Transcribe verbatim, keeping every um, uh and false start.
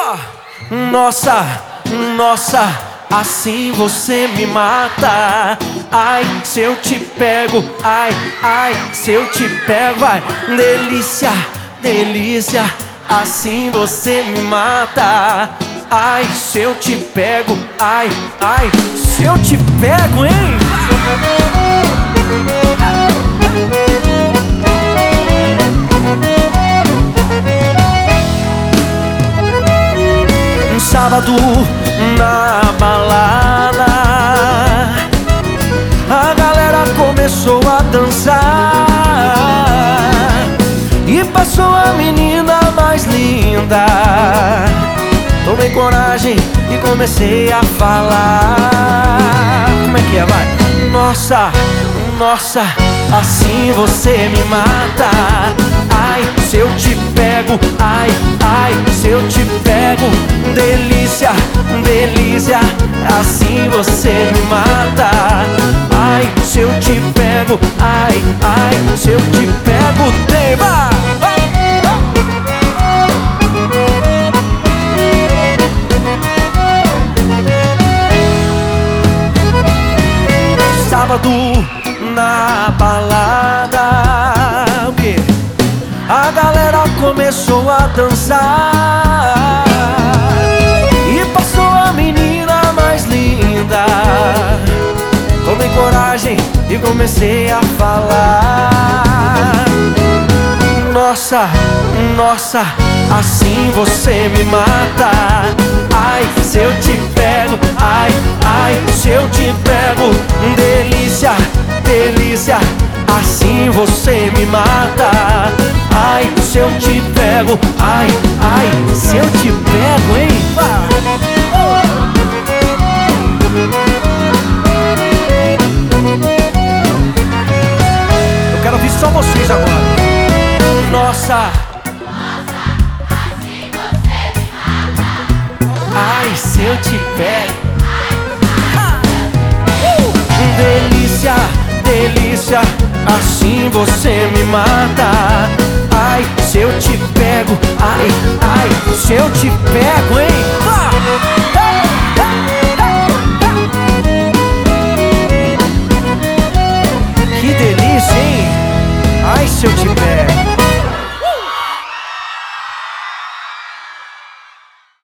Nossa, nossa, assim você me mata. Ai, se eu te pego, ai, ai, se eu te pego, vai. Delícia, delícia, assim você me mata. Ai, se eu te pego, ai, ai, se eu te pego, hein? Um sábado na balada, a galera começou a dançar e passou a menina mais linda. Tomei coragem e comecei a falar. Como é que é, vai? Nossa, nossa, assim você me mata. Ai, se eu te pego, ai, ai, se eu te pego. Delícia, delícia, assim você me mata. Ai, se eu te pego, ai, ai, se eu te pego, tema. Sábado na balada, o quê? A galera começou a dançar e passou a menina mais linda. Tomei coragem e comecei a falar. Nossa, nossa, assim você me mata. Ai, se eu te pego, ai, ai, se eu te pego. Delícia, delícia, assim você me mata. Ai, se eu te pego, ai, ai, se eu te pego, hein? Eu quero ouvir só vocês agora. Nossa, assim você me mata. ai, se eu te pego. Delícia, delícia, assim você me mata. Ai, se eu te pego, ai, ai, se eu te pego, hein?